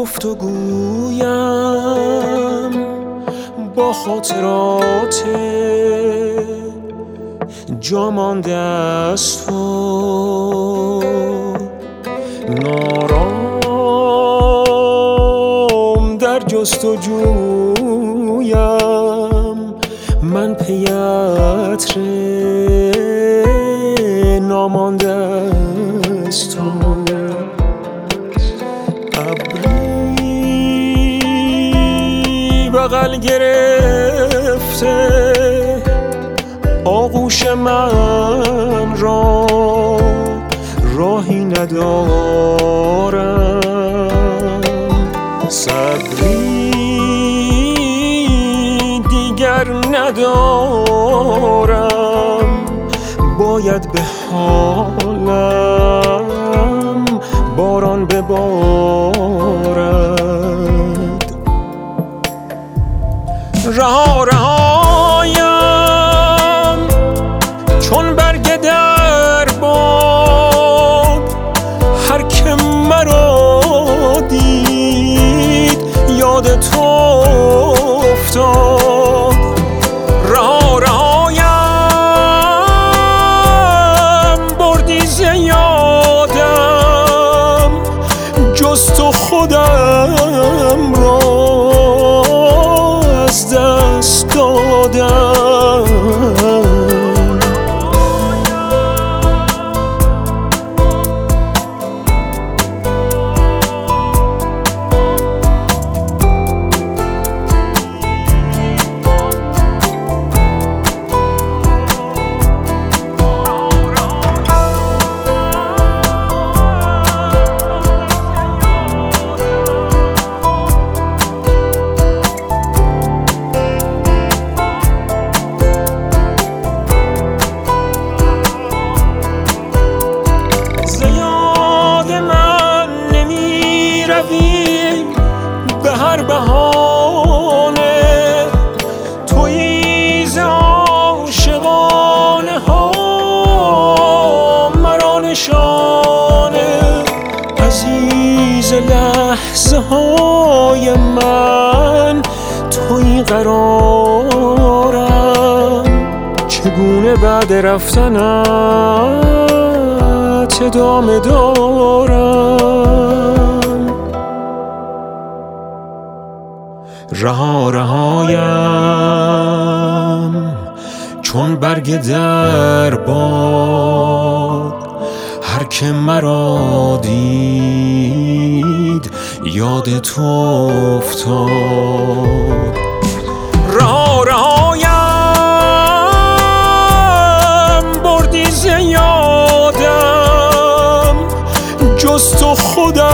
گفتگویم با خاطرات جا مانده از تو، نارام در جستجویم من پی عطر نامانده از تو. ابری بغل گرفته آغوش من را، راهی ندارم، صبری دیگر ندارم، باید به حالم باران ببارد. رهایم چون برگ در باد، هر که مرا دید یاد تو افتاد. رهایم بردی ز یادم، جز تو خودم را از دست دادم. به هر بهانه تویی ز عاشقانه ها مرا نشانه، عزیز لحظه های من تویی قرارم. چگونه بعد رفتنت ادامه دارم؟ رهایم چون برگ در باد، هر که مرا دید یاد تو افتاد. رهایم بردی ز یادم، جز تو خودم